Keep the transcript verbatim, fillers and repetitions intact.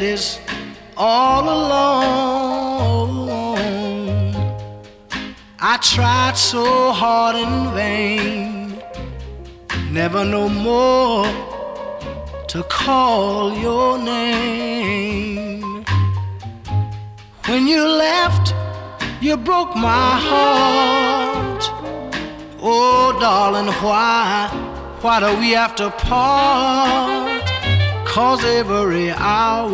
daddy's all alone. I tried so hard in vain, never no more to call your name. When you left, you broke my heart. Oh, darling, why, why do we have to part? 'Cause every hour